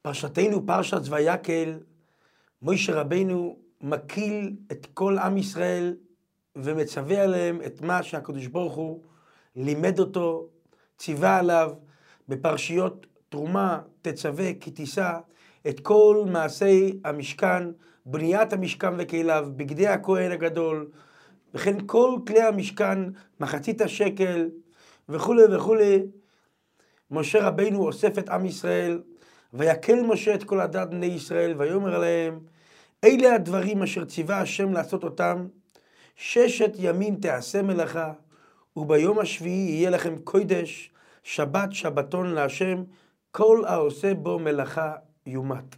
פרשתנו, פרשת ויקל, מוישה רבנו מקיל את כל עם ישראל ומצווה עליהם את מה שהקדוש ברוך הוא לימד אותו, ציווה עליו בפרשיות תרומה, תצווה כי תישא את כל מעשי המשכן, בניית המשכן וכליו, בגדי הכהן הגדול, וכן כל כלי המשכן, מחצית השקל וכו' וכו'. משה רבנו אוסף את עם ישראל, ויקל משה את כל עדת בני ישראל, ויאמר להם, אלה הדברים אשר ציווה השם לעשות אותם, 6 ימים תעשה מלאכה, וביום השביעי יהיה לכם קודש, שבת שבתון להשם, כל העושה בו מלאכה יומת.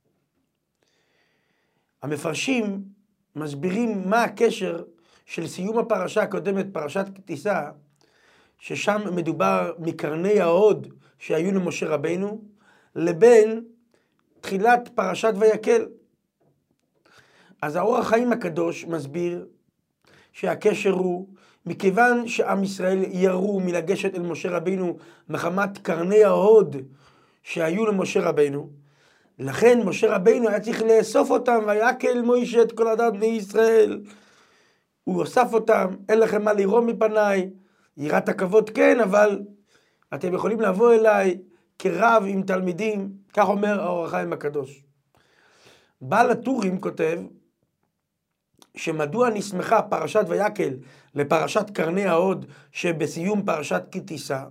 המפרשים מסבירים מה הקשר של סיום הפרשה הקודמת, פרשת כי תישא, ששם מדובר מקרני ההוד שהיו למשה רבנו, לבין תחילת פרשת ויקל. אז האור החיים הקדוש מסביר שהקשר הוא, מכיוון שעם ישראל ירו מלגשת אל משה רבנו מחמת קרני ההוד שהיו למשה רבנו, לכן משה רבנו היה צריך לאסוף אותם, ויקל מוישה את כל עדת בני ישראל. הוא אוסף אותם, אין לכם מה לירום מפניי, יראת הכבוד כן, אבל אתם יכולים לבוא אליי כרב עם תלמידים, כך אומר האור החיים הקדוש. בעל הטורים כותב, שמדוע נסמכה פרשת ויקל לפרשת קרני ההוד שבסיום פרשת כי תישא?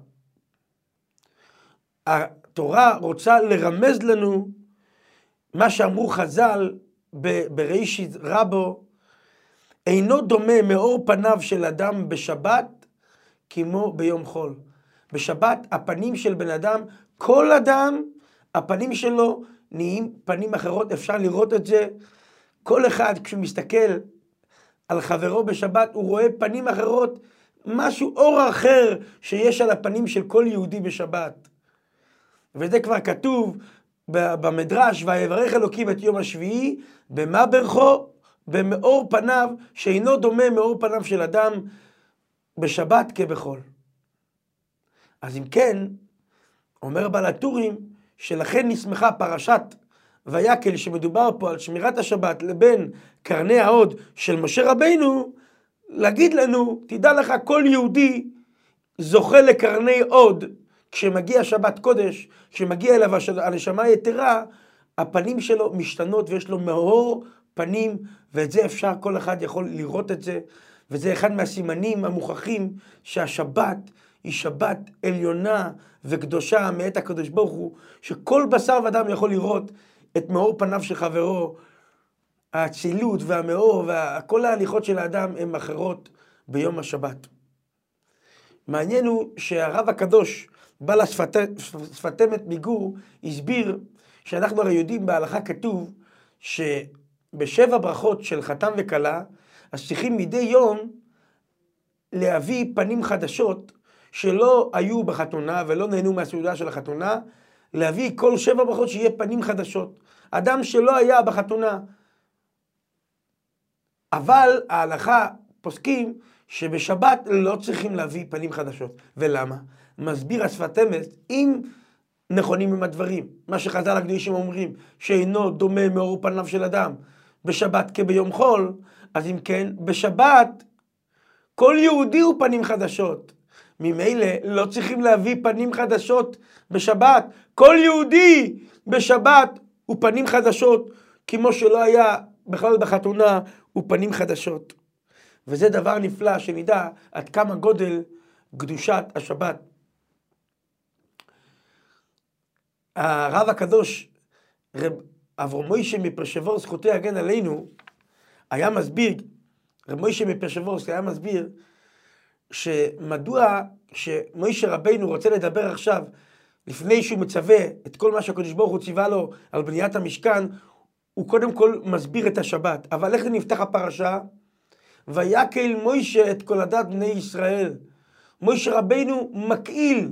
התורה רוצה לרמז לנו מה שאמרו חז"ל בראשית רבו, אינו דומה מאור פניו של אדם בשבת כמו ביום חול. בשבת הפנים של בן אדם, כל אדם, הפנים שלו נהיים פנים אחרות, אפשר לראות את זה. כל אחד כשהוא מסתכל על חברו בשבת, הוא רואה פנים אחרות, משהו אור אחר שיש על הפנים של כל יהודי בשבת. וזה כבר כתוב במדרש, ויברך אלוקים את יום השביעי, במה ברכו? במאור פניו, שאינו דומה מאור פניו של אדם בשבת כבחול. אז אם כן, אומר בעל הטורים, שלכן נסמכה פרשת ויקל שמדובר פה על שמירת השבת לבין קרני ההוד של משה רבנו, להגיד לנו, תדע לך, כל יהודי זוכה לקרני הוד, כשמגיע שבת קודש, כשמגיע אליו הנשמה היתרה, הפנים שלו משתנות ויש לו מאור פנים, ואת זה אפשר, כל אחד יכול לראות את זה, וזה אחד מהסימנים המוכחים שהשבת היא שבת עליונה וקדושה מאת הקדוש ברוך הוא, שכל בשר ודם יכול לראות את מאור פניו של חברו. האצילות והמאור וכל ההליכות של האדם הן אחרות ביום השבת. מעניין הוא שהרב הקדוש, בעל השפת אמת מגור, הסביר שאנחנו הרי יודעים בהלכה כתוב שבשבע ברכות של חתן וכלה, אז צריכים מדי יום להביא פנים חדשות שלא היו בחתונה ולא נהנו מהסעודה של החתונה, להביא כל 7 ברכות שיהיה פנים חדשות. אדם שלא היה בחתונה. אבל ההלכה פוסקים שבשבת לא צריכים להביא פנים חדשות. ולמה? מסביר השפת אמת, אם נכונים עם הדברים, מה שחז"ל הקדושים אומרים, שאינו דומה מאור פניו של אדם בשבת כביום חול, אז אם כן, בשבת כל יהודי הוא פנים חדשות. ממילא לא צריכים להביא פנים חדשות בשבת. כל יהודי בשבת הוא פנים חדשות, כמו שלא היה בכלל בחתונה, הוא פנים חדשות. וזה דבר נפלא שנדע עד כמה גודל קדושת השבת. הרב הקדוש, רב אברהם מוישה מפרשבורסק, זכותו יגן עלינו, היה מסביר, רב מוישה מפרשבורסק היה מסביר, שמדוע שמוישה רבנו רוצה לדבר עכשיו, לפני שהוא מצווה את כל מה שהקדוש ברוך הוא ציווה לו על בניית המשכן, הוא קודם כל מסביר את השבת. אבל איך נפתח הפרשה? ויקל מוישה את כל עדת בני ישראל. מוישה רבנו מקהיל.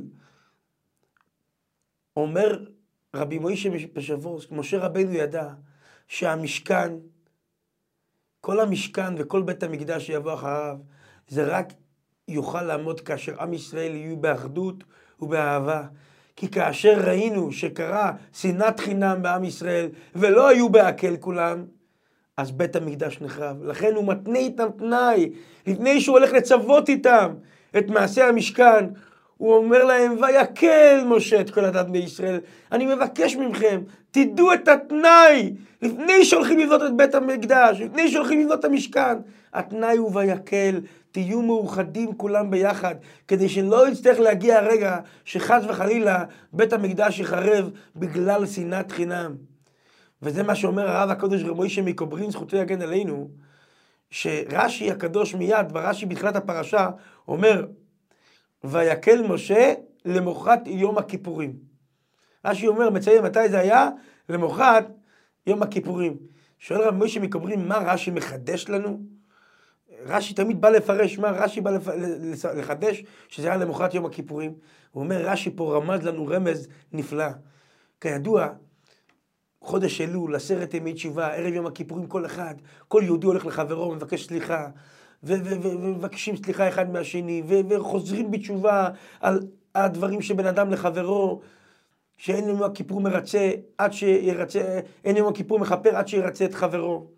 אומר רבי מוישה מפרשבורסק, משה רבנו ידע שהמשכן, כל המשכן וכל בית המקדש שיבוא אחריו, זה רק יוכל לעמוד כאשר עם ישראל יהיו באחדות ובאהבה. כי כאשר ראינו שקרה שנאת חינם בעם ישראל, ולא היו בהקל כולם, אז בית המקדש נחרב. לכן הוא מתנה איתם תנאי, לפני שהוא הולך לצוות איתם את מעשה המשכן, הוא אומר להם, ויקל משה את כל הדת בישראל. אני מבקש מכם, תדעו את התנאי, לפני שהולכים לבנות את בית המקדש, לפני שהולכים לבנות את המשכן. התנאי הוא ויקל, תהיו מאוחדים כולם ביחד, כדי שלא יצטרך להגיע הרגע שחס וחלילה בית המקדש יחרב בגלל שנאת חינם. וזה מה שאומר הרב הקדוש רב מוישה מקוברין, זכותו יגן עלינו, שרש"י הקדוש מיד, ברש"י בתחילת הפרשה, אומר, ויקל משה למוחרת יום הכיפורים. רש"י אומר, מציין מתי זה היה? למוחרת יום הכיפורים. שואל רב מוישה מקוברין, מה רש"י מחדש לנו? רש"י תמיד בא לפרש, מה רש"י בא לחדש? שזה היה למוחרת יום הכיפורים. הוא אומר, רש"י פה רמז לנו רמז נפלא. כידוע, חודש אלול, 10 ימי תשובה, ערב יום הכיפורים, כל יהודי הולך לחברו, מבקש סליחה, ומבקשים סליחה אחד מהשני, וחוזרים בתשובה על הדברים שבין אדם לחברו, שאין יום הכיפור מרצה עד שירצה, אין יום הכיפור מחפר עד שירצה את חברו.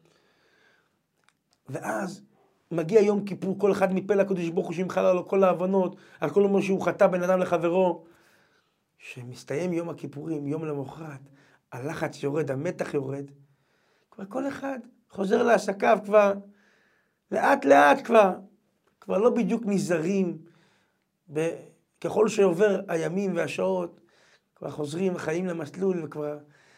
ואז מגיע יום כיפור, כל אחד מתפלל לקדוש ברוך הוא שימחל על כל ההבנות, על כל מה שהוא חטא בין אדם לחברו. שמסתיים יום הכיפורים, יום למחרת, הלחץ יורד, המתח יורד, כבר כל אחד חוזר לעסקיו כבר, לאט לאט כבר לא בדיוק נזהרים, ככל שעובר הימים והשעות, כבר חוזרים וחיים למסלול, וכבר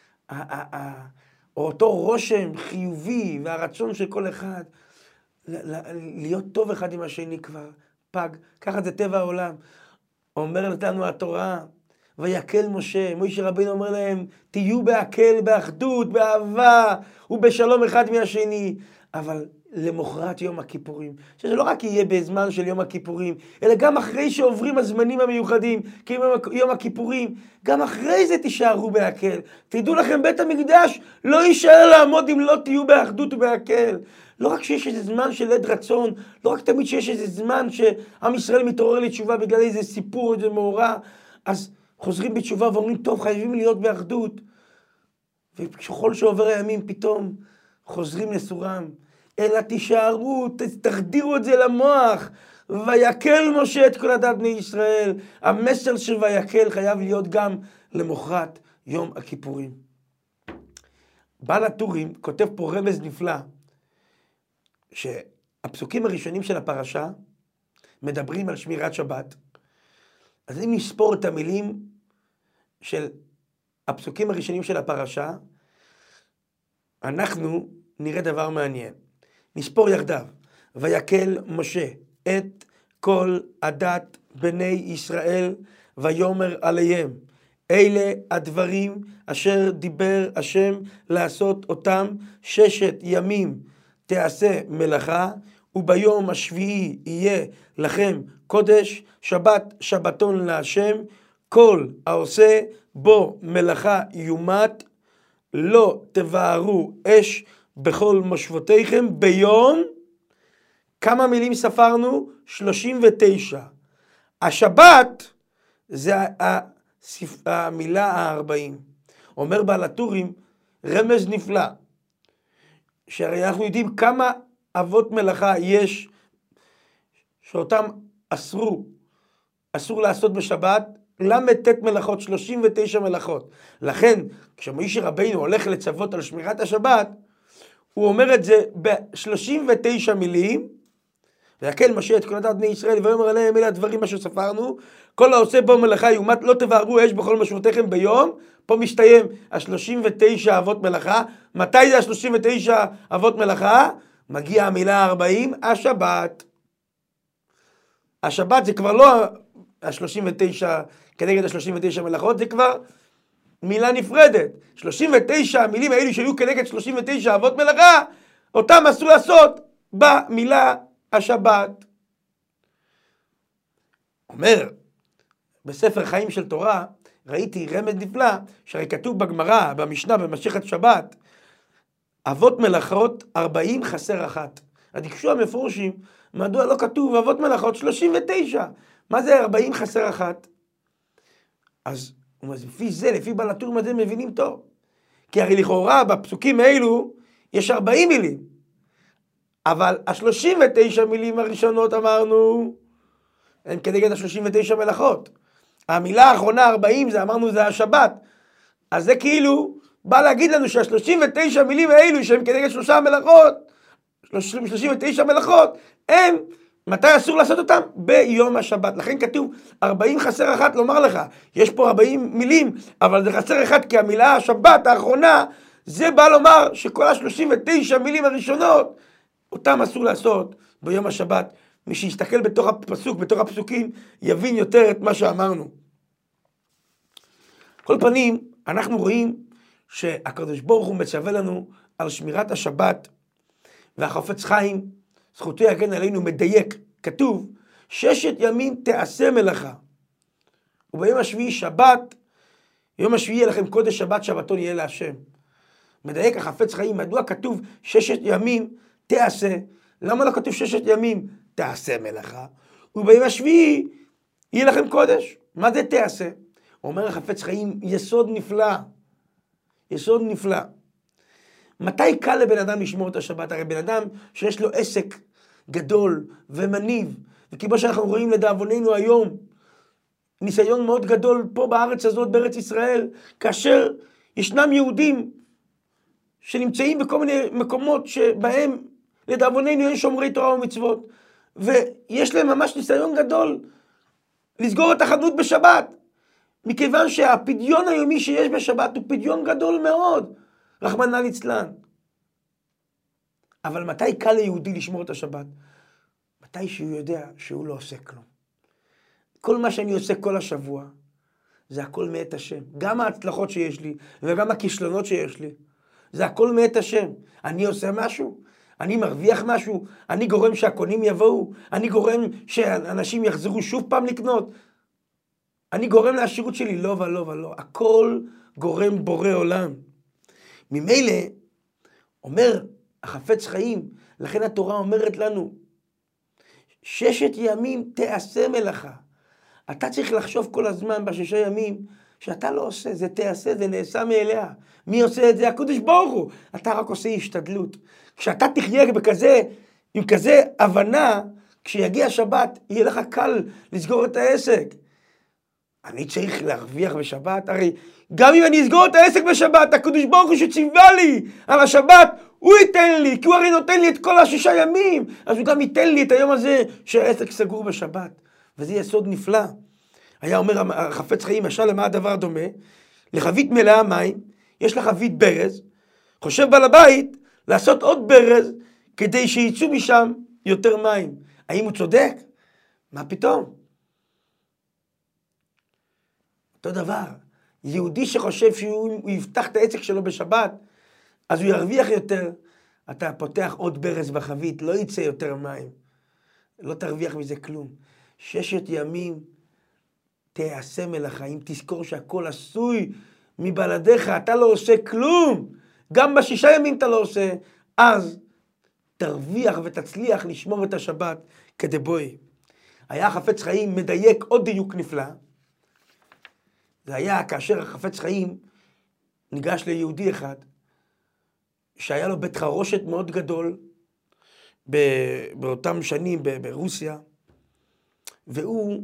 אותו רושם חיובי והרצון של כל אחד, להיות טוב אחד עם השני כבר פג. ככה זה טבע העולם. אומרת לנו התורה, ויקל משה, משה רבינו אומר להם, תהיו בהקל, באחדות, באהבה ובשלום אחד מהשני. אבל למחרת יום הכיפורים, שזה לא רק יהיה בזמן של יום הכיפורים, אלא גם אחרי שעוברים הזמנים המיוחדים, כי יום הכיפורים, גם אחרי זה תישארו בהקל. תדעו לכם, בית המקדש לא יישאר לעמוד אם לא תהיו באחדות ובהקל. לא רק שיש איזה זמן של עד רצון, לא רק תמיד שיש איזה זמן שעם ישראל מתעורר לתשובה בגלל איזה סיפור, איזה מאורע, אז חוזרים בתשובה ואומרים, טוב, חייבים להיות באחדות. וככל שעובר הימים פתאום חוזרים לסורם. אלא תישארו, תחדירו את זה למוח. ויקל משה את כל הדת בני ישראל. המסר של ויקל חייב להיות גם למחרת יום הכיפורים. בעל הטורים כותב פה רמז נפלא, שהפסוקים הראשונים של הפרשה מדברים על שמירת שבת. אז אם נספור את המילים של הפסוקים הראשונים של הפרשה, אנחנו נראה דבר מעניין. נספור יחדיו. ויקל משה את כל הדת בני ישראל ויאמר עליהם, אלה הדברים אשר דיבר השם לעשות אותם 6 ימים תעשה מלאכה, וביום השביעי יהיה לכם קודש, שבת שבתון להשם, כל העושה בו מלאכה יומת, לא תבערו אש בכל מושבותיכם ביום. כמה מילים ספרנו? 39. השבת זה המילה ה-40. אומר בעל הטורים רמז נפלא, שהרי אנחנו יודעים כמה אבות מלאכה יש שאותם אסור לעשות בשבת, למ"ט מלאכות, 39 מלאכות. לכן כשמשה רבינו הולך לצוות על שמירת השבת, הוא אומר את זה ב-39 מילים, ויקל משה את כל הדת בני ישראל ויאמר עליהם, אלה הדברים אשר ספרנו, כל העושה בו מלאכה יומת, לא תבערו אש בכל מושבותיכם ביום. פה מסתיים ה-39 אבות מלאכה. מתי זה ה-39 אבות מלאכה? מגיע המילה 40, השבת. השבת זה כבר לא ה-39 כנגד ה-39 מלאכות, זה כבר מילה נפרדת. 39 המילים האלו שהיו כנגד 39 אבות מלאכה, אותם אסור לעשות במילה השבת. אומר בספר חיים של תורה, ראיתי רמז נפלא, שהרי כתוב בגמרא, במשנה, במסכת שבת, אבות מלאכות 40 חסר 1. הדיקשו המפורשים, מדוע לא כתוב אבות מלאכות 39? מה זה 40 חסר 1? אז לפי זה, לפי בעל הטורים הזה מבינים טוב. כי הרי לכאורה בפסוקים האלו יש 40 מילים. אבל ה-39 מילים הראשונות אמרנו, הם כנגד ה-39 מלאכות. המילה האחרונה 40 זה אמרנו זה השבת. אז זה כאילו בא להגיד לנו שה-39 מילים האלו שהם כנגד 39 מלאכות, הם, מתי אסור לעשות אותם? ביום השבת. לכן כתוב 40 חסר אחת לומר לך. יש פה 40 מילים, אבל זה חסר אחת כי המילה השבת האחרונה, זה בא לומר שכל ה-39 מילים הראשונות, אותם אסור לעשות ביום השבת. מי שיסתכל בתוך הפסוק, בתוך הפסוקים, יבין יותר את מה שאמרנו. כל פנים, אנחנו רואים שהקדוש ברוך הוא מצווה לנו על שמירת השבת, והחפץ חיים, זכותו יגן עלינו, מדייק. כתוב, 6 ימים תעשה מלאכה. וביום השביעי שבת, יום השביעי יהיה לכם קודש שבת, שבתון יהיה להשם. מדייק החפץ חיים, מדוע כתוב 6 ימים תעשה? למה לא כתוב 6 ימים תעשה מלאכה? וביום השביעי יהיה לכם קודש. מה זה תעשה? אומר החפץ חיים, יסוד נפלא. יסוד נפלא. מתי קל לבן אדם לשמור את השבת? הרי בן אדם שיש לו עסק גדול ומניב, וכמו שאנחנו רואים לדאבוננו היום, ניסיון מאוד גדול פה בארץ הזאת, בארץ ישראל, כאשר ישנם יהודים שנמצאים בכל מיני מקומות שבהם לדאבוננו אין שומרי תורה ומצוות, ויש להם ממש ניסיון גדול לסגור את החנות בשבת, מכיוון שהפדיון היומי שיש בשבת הוא פדיון גדול מאוד, רחמנא ליצלן. אבל מתי קל ליהודי לשמור את השבת? מתי שהוא יודע שהוא לא עושה כלום. כל מה שאני עושה כל השבוע, זה הכל מאת השם. גם ההצלחות שיש לי, וגם הכישלונות שיש לי, זה הכל מאת השם. אני עושה משהו, אני מרוויח משהו, אני גורם שהקונים יבואו, אני גורם שאנשים יחזרו שוב פעם לקנות, אני גורם לעשירות שלי, לא ולא ולא. הכל גורם בורא עולם. ממילא, אומר החפץ חיים, לכן התורה אומרת לנו, 6 ימים תעשה מלאכה. אתה צריך לחשוב כל הזמן ב6 ימים, שאתה לא עושה, זה תעשה, זה נעשה מאליה. מי עושה את זה? הקדוש ברוך הוא. אתה רק עושה השתדלות. כשאתה תחיה עם כזה הבנה, כשיגיע שבת, יהיה לך קל לסגור את העסק. אני צריך להרוויח בשבת, הרי גם אם אני אסגור את העסק בשבת, הקדוש ברוך הוא שציווה לי על השבת, הוא ייתן לי, כי הוא הרי נותן לי את כל 6 ימים, אז הוא גם ייתן לי את היום הזה שהעסק סגור בשבת, וזה יסוד נפלא. היה אומר החפץ חיים, משל למה הדבר דומה? לחבית מלאה מים, יש לה חבית ברז, חושב בעל הבית לעשות עוד ברז, כדי שיצאו משם יותר מים. האם הוא צודק? מה פתאום? אותו דבר, יהודי שחושב שהוא יפתח את העסק שלו בשבת, אז הוא ירוויח יותר, אתה פותח עוד ברז בחבית, לא יצא יותר מים, לא תרוויח מזה כלום. 6 ימים תעשה מלאכה, אם תזכור שהכל עשוי מבלעדיך, אתה לא עושה כלום, גם ב6 ימים אתה לא עושה, אז תרוויח ותצליח לשמור את השבת כדבוי. היה חפץ חיים מדייק עוד דיוק נפלא, זה היה כאשר החפץ חיים ניגש ליהודי אחד, שהיה לו בית חרושת מאוד גדול באותם שנים ברוסיה, והוא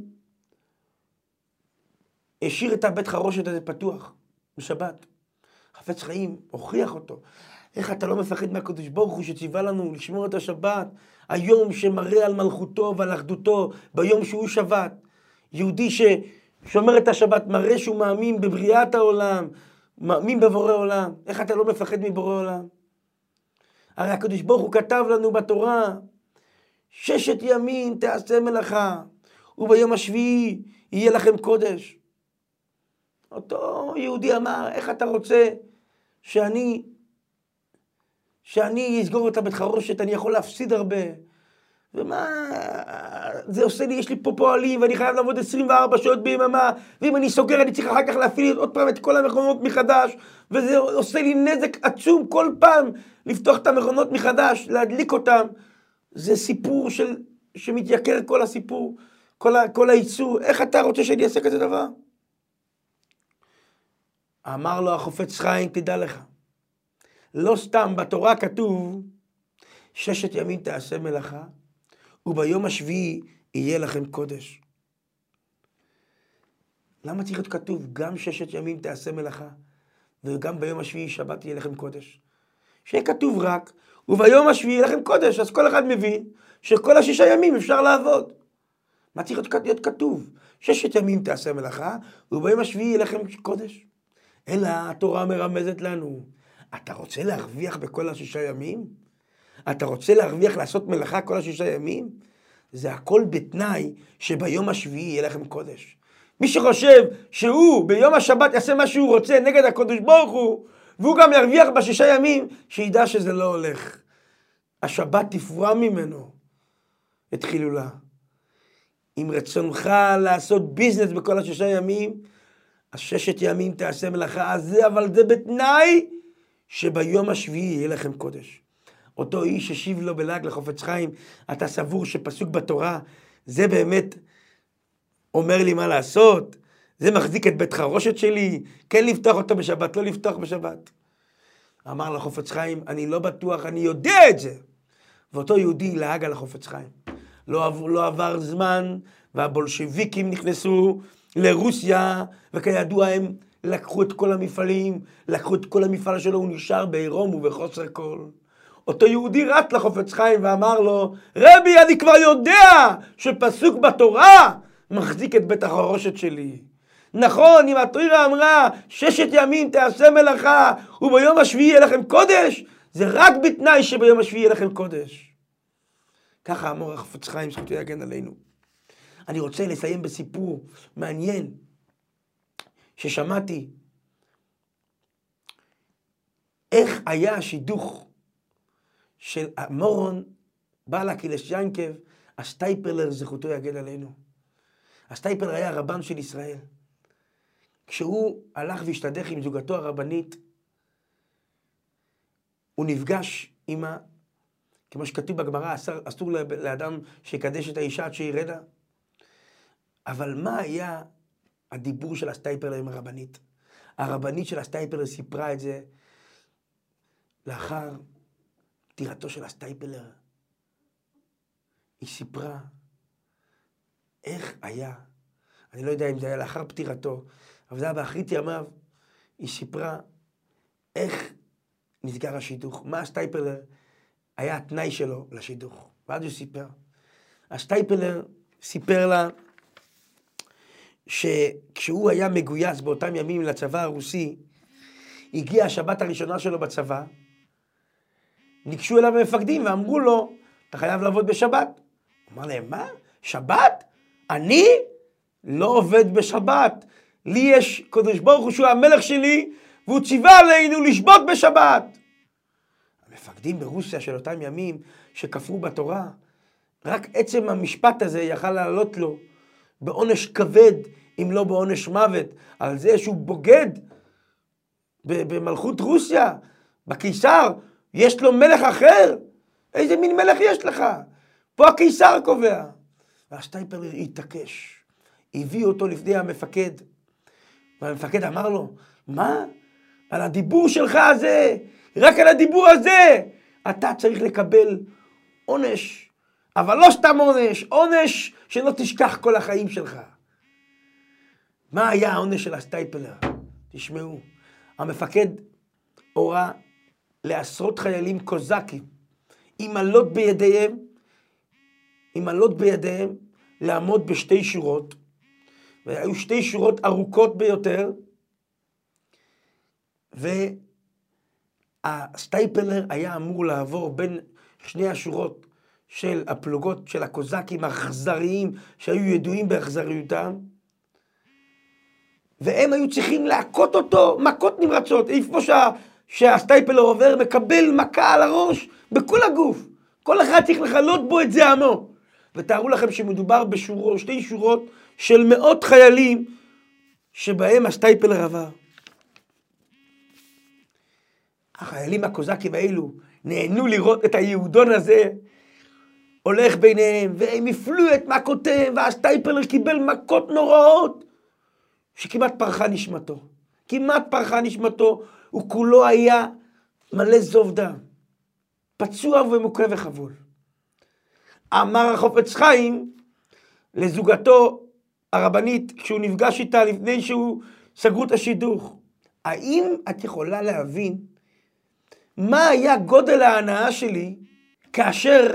השאיר את הבית חרושת הזה פתוח בשבת. חפץ חיים הוכיח אותו. איך אתה לא מפחד מהקדוש ברוך הוא שציווה לנו לשמור את השבת, היום שמראה על מלכותו ועל אחדותו, ביום שהוא שבת. יהודי ששומר את השבת מראה שהוא מאמין בבריאת העולם, מאמין בבורא עולם. איך אתה לא מפחד מבורא עולם? הרי הקדוש ברוך הוא כתב לנו בתורה, 6 ימים תעשה מלאכה, וביום השביעי יהיה לכם קודש. אותו יהודי אמר, איך אתה רוצה שאני אסגור את הבית חרושת, אני יכול להפסיד הרבה. ומה זה עושה לי? יש לי פה פועלים ואני חייב לעבוד 24 שעות ביממה, ואם אני סוגר אני צריך אחר כך להפעיל עוד פעם את כל המכונות מחדש, וזה עושה לי נזק עצום כל פעם לפתוח את המכונות מחדש, להדליק אותם. זה סיפור שמתייקר כל הסיפור, כל הייצור. איך אתה רוצה שאני אעשה כזה דבר? אמר לו החופץ חיים, תדע לך, לא סתם בתורה כתוב, 6 ימים תעשה מלאכה, וביום השביעי יהיה לכם קודש. למה צריך להיות כתוב, גם 6 ימים תעשה מלאכה, וגם ביום השביעי שבת יהיה לכם קודש? שיהיה כתוב רק, וביום השביעי יהיה לכם קודש, אז כל אחד מבין שכל 6 ימים אפשר לעבוד. מה צריך להיות כתוב? 6 ימים תעשה מלאכה, וביום השביעי יהיה לכם קודש. אלא התורה מרמזת לנו, אתה רוצה להרוויח בכל 6 ימים? אתה רוצה להרוויח לעשות מלאכה כל 6 ימים? זה הכל בתנאי שביום השביעי יהיה לכם קודש. מי שחושב שהוא ביום השבת יעשה מה שהוא רוצה נגד הקדוש ברוך הוא, והוא גם ירוויח ב6 ימים, שידע שזה לא הולך. השבת תפרע ממנו את חילולה. אם רצונך לעשות ביזנס בכל 6 ימים, אז 6 ימים תעשה מלאכה הזה, אבל זה בתנאי שביום השביעי יהיה לכם קודש. אותו איש השיב לו בלעג לחופץ חיים, אתה סבור שפסוק בתורה, זה באמת אומר לי מה לעשות? זה מחזיק את בית חרושת שלי? כן לפתוח אותו בשבת, לא לפתוח בשבת. אמר לחופץ חיים, אני לא בטוח, אני יודע את זה. ואותו יהודי לעג על החופץ חיים. לא עבר זמן, והבולשביקים נכנסו לרוסיה, וכידוע הם לקחו את כל המפעלים, לקחו את כל המפעל שלו, הוא נשאר בעירום ובחוסר כל. אותו יהודי רץ לחופץ חיים ואמר לו, רבי, אני כבר יודע שפסוק בתורה מחזיק את בית החרושת שלי. נכון, אם התורה אמרה 6 ימים תעשה מלאכה וביום השביעי יהיה לכם קודש, זה רק בתנאי שביום השביעי יהיה לכם קודש. ככה אמר החופץ חיים, זכותו יגן עלינו. אני רוצה לסיים בסיפור מעניין ששמעתי. איך היה השידוך של המורון בעל הקילשינקב, השטייפלר, זכותו יגן עלינו. השטייפלר היה הרבן של ישראל. כשהוא הלך והשתדך עם זוגתו הרבנית, הוא נפגש עמה, כמו שכתוב בגמרא, אסור לאדם שיקדש את האישה עד שירדה. אבל מה היה הדיבור של השטייפלר עם הרבנית? הרבנית של השטייפלר סיפרה את זה לאחר פטירתו של השטייפלר. היא סיפרה איך היה, אני לא יודע אם זה היה לאחר פטירתו, אבל זה היה באחרית ימיו, היא סיפרה איך נסגר השידוך, מה השטייפלר היה התנאי שלו לשידוך. ואז הוא סיפר. השטייפלר סיפר לה שכשהוא היה מגויס באותם ימים לצבא הרוסי, הגיעה השבת הראשונה שלו בצבא, ניגשו אליו המפקדים ואמרו לו, אתה חייב לעבוד בשבת. הוא אמר להם, מה? שבת? אני לא עובד בשבת. לי יש קדוש ברוך הוא שהוא המלך שלי, והוא ציווה עלינו לשבות בשבת. המפקדים ברוסיה של אותם ימים שכפרו בתורה, רק עצם המשפט הזה יכל לעלות לו בעונש כבד, אם לא בעונש מוות, על זה שהוא בוגד במלכות רוסיה, בקיסר, יש לו מלך אחר. איזה מין מלך יש לך? פה הקיסר קובע. והשטייפלר התעקש. הביא אותו לפני המפקד. והמפקד אמר לו, מה? על הדיבור שלך הזה, רק על הדיבור הזה, אתה צריך לקבל עונש. אבל לא סתם עונש, עונש שלא תשכח כל החיים שלך. מה היה העונש של השטייפלר? תשמעו, המפקד הורה לעשרות חיילים קוזקים, עם אלות בידיהם, לעמוד בשתי שורות, והיו 2 שורות ארוכות ביותר, והשטייפלר היה אמור לעבור בין 2 השורות של הפלוגות של הקוזקים האכזריים, שהיו ידועים באכזריותם, והם היו צריכים להכות אותו, מכות נמרצות, איפה שהשטייפלר עובר, מקבל מכה על הראש, בכל הגוף. כל אחד צריך לחלות בו את זעמו. ותארו לכם שמדובר בשורות, 2 שורות של מאות חיילים, שבהם השטייפלר עבר. החיילים הקוזקים האלו נהנו לראות את היהודון הזה, הולך ביניהם, והם הפלו את מכותיהם, והשטייפלר קיבל מכות נוראות, שכמעט פרחה נשמתו. כמעט פרחה נשמתו, הוא כולו היה מלא זוב דם, פצוע ומוכה וחבול. אמר החפץ חיים לזוגתו הרבנית, כשהוא נפגש איתה לפני שהוא סגרו את השידוך, האם את יכולה להבין מה היה גודל ההנאה שלי כאשר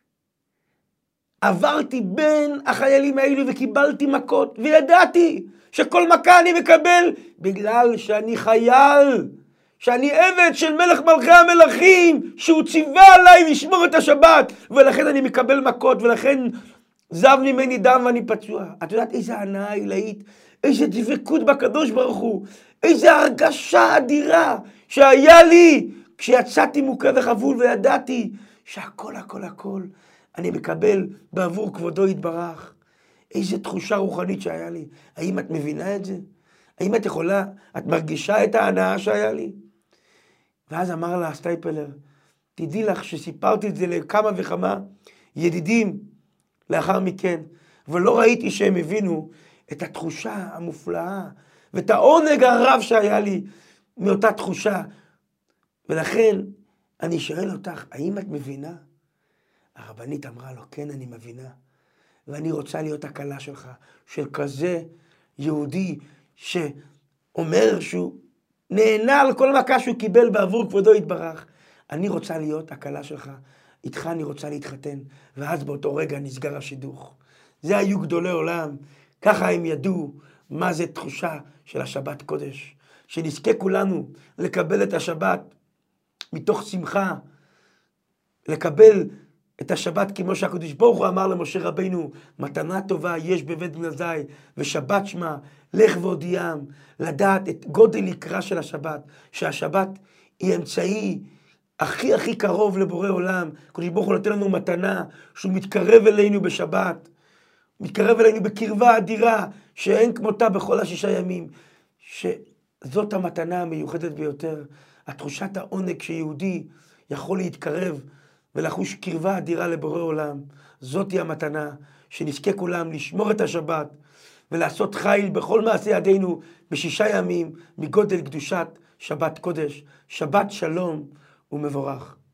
עברתי בין החיילים האלו וקיבלתי מכות, וידעתי שכל מכה אני מקבל בגלל שאני חייל, שאני עבד של מלך מלכי המלכים, שהוא ציווה עליי לשמור את השבת, ולכן אני מקבל מכות, ולכן זב ממני דם ואני פצוע. את יודעת איזה הנאה עילאית, איזה דבקות בקדוש ברוך הוא, איזה הרגשה אדירה שהיה לי כשיצאתי מוכה וחבול וידעתי שהכל הכל הכל אני מקבל בעבור כבודו יתברך. איזה תחושה רוחנית שהיה לי. האם את מבינה את זה? האם את יכולה, את מרגישה את ההנאה שהיה לי? ואז אמר לה סטייפלר, תדעי לך שסיפרתי את זה לכמה וכמה ידידים לאחר מכן, ולא ראיתי שהם הבינו את התחושה המופלאה, ואת העונג הרב שהיה לי מאותה תחושה. ולכן אני שואל אותך, האם את מבינה? הרבנית אמרה לו, כן, אני מבינה. ואני רוצה להיות הקלה שלך, של כזה יהודי שאומר שהוא נהנה על כל מכה שהוא קיבל בעבור כבודו יתברך. אני רוצה להיות הקלה שלך, איתך אני רוצה להתחתן. ואז באותו רגע נסגר השידוך. זה היו גדולי עולם, ככה הם ידעו מה זה תחושה של השבת קודש. שנזכה כולנו לקבל את השבת מתוך שמחה, לקבל את השבת כמו שהקדוש ברוך הוא אמר למשה רבינו, מתנה טובה יש בבית בן עזאי, ושבת שמה, לך והודיעם, לדעת את גודל יקרה של השבת, שהשבת היא אמצעי הכי הכי קרוב לבורא עולם. הקדוש ברוך הוא נותן לנו מתנה, שהוא מתקרב אלינו בשבת, מתקרב אלינו בקרבה אדירה, שאין כמותה בכל 6 ימים, שזאת המתנה המיוחדת ביותר, התחושת העונג שיהודי יכול להתקרב, ולחוש קרבה אדירה לבורא עולם. זאת היא המתנה, שנזכה כולם לשמור את השבת, ולעשות חיל בכל מעשה ידינו ב6 ימים, מגודל קדושת שבת קודש. שבת שלום ומבורך.